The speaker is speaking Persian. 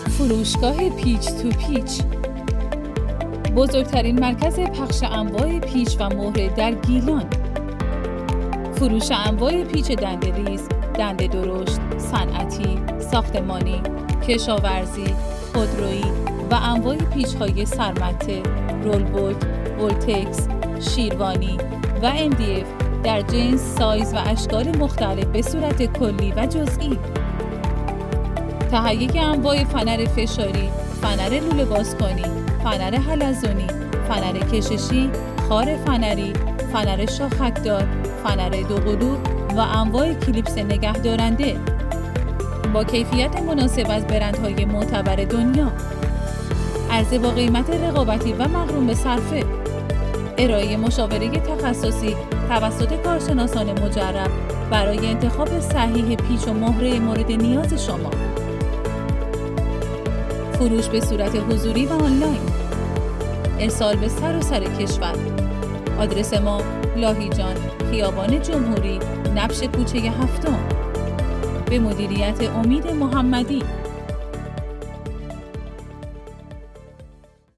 فروشگاه پیچ تو پیچ، بزرگترین مرکز پخش انواع پیچ و مهره در گیلان. فروش انواع پیچ دنده‌ریز، دنده درشت، صنعتی، ساختمانی، کشاورزی، خودرویی و انواع پیچ‌های سرمته، رولبوک، ولتکس، شیروانی و MDF در جنس، سایز و اشکال مختلف به صورت کلی و جزئی. تهیه انواع فنر فشاری، فنر لوله بازکنی، فنر حلزونی، فنر کششی، خار فنری، فنر شاخکدار، فنر دوقلو و انواع کلیپس نگهدارنده با کیفیت مناسب از برندهای معتبر دنیا. عرضه با قیمت رقابتی و مغروم به صرفه. ارائه مشاوره تخصصی توسط کارشناسان مجرب برای انتخاب صحیح پیچ و مهره مورد نیاز شما. فروش به صورت حضوری و آنلاین. ارسال به سراسر کشور. آدرس ما لاهیجان، خیابان جمهوری، نبش کوچه 7 به مدیریت امید محمدی.